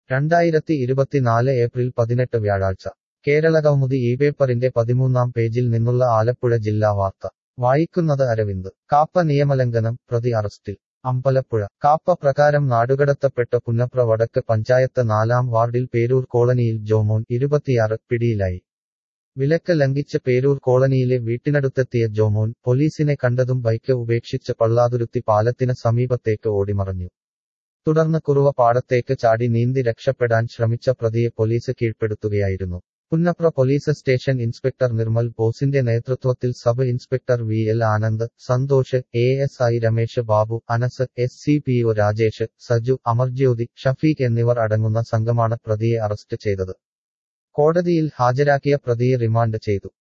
2024 April 18 വ്യാഴാഴ്ച കേരളകൗമുദി പേപ്പറിന്റെ 13-ാം പേജിൽ നിന്നുള്ള ആലപ്പുഴ ജില്ലാ വാർത്ത വായിക്കുന്നത് അരവിന്ദ്. കാപ്പ നിയമലംഘനം, പ്രതി അറസ്റ്റിൽ. അമ്പലപ്പുഴ. കാപ്പ പ്രകാരം നാടുകടത്തപ്പെട്ട പുന്നപ്ര വടക്ക് പഞ്ചായത്ത് 4-ാം വാർഡിൽ പേരൂർ കോളനിയിൽ ജോമോൻ 26 പിടിയിലായി. വിലക്ക് ലംഘിച്ച് പേരൂർ കോളനിയിലെ വീട്ടിനടുത്തെത്തിയ ജോമോൻ പോലീസിനെ കണ്ടതും ബൈക്ക് ഉപേക്ഷിച്ച് പള്ളാതുരുത്തി പാലത്തിന് സമീപത്തേക്ക് ഓടിമറഞ്ഞു. തുടർന്ന് കുറുവ പാടത്തേക്ക് ചാടി നീന്തി രക്ഷപ്പെടാൻ ശ്രമിച്ച പ്രതിയെ പോലീസ് കീഴ്പ്പെടുത്തുകയായിരുന്നു. Punnapra police station inspector Nirmal ബോസിന്റെ നേതൃത്വത്തിൽ sub inspector VL Anand, Santhosh, ASI Ramesh Babu, Anas, SCPO Rajesh, Saju, Amarjyothi, Shafeeq എന്നിവർ അടങ്ങുന്ന സംഘമാണ് പ്രതിയെ അറസ്റ്റ് ചെയ്തത്. കോടതിയിൽ ഹാജരാക്കിയ പ്രതിയെ റിമാൻഡ് ചെയ്തു.